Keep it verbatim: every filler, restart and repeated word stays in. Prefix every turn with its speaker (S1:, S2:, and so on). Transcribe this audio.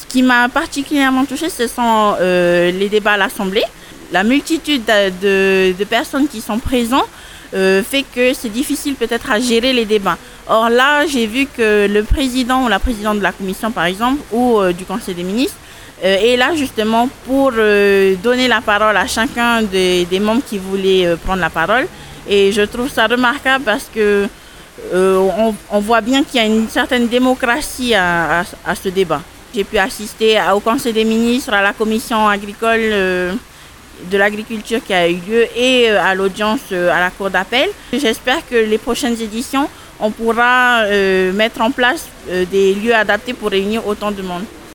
S1: Ce qui m'a particulièrement touchée, ce sont euh, les débats à l'Assemblée. La multitude de, de, de personnes qui sont présentes euh, fait que c'est difficile peut-être à gérer les débats. Or là, j'ai vu que le président ou la présidente de la commission, par exemple, ou euh, du Conseil des ministres, euh, est là justement pour euh, donner la parole à chacun des, des membres qui voulaient euh, prendre la parole. Et je trouve ça remarquable parce que euh, on, on voit bien qu'il y a une certaine démocratie à, à, à ce débat. J'ai pu assister au Conseil des ministres, à la commission agricole euh, de l'agriculture qui a eu lieu et euh, à l'audience euh, à la cour d'appel. J'espère que les prochaines éditions, on pourra euh, mettre en place euh, des lieux adaptés pour réunir autant de monde.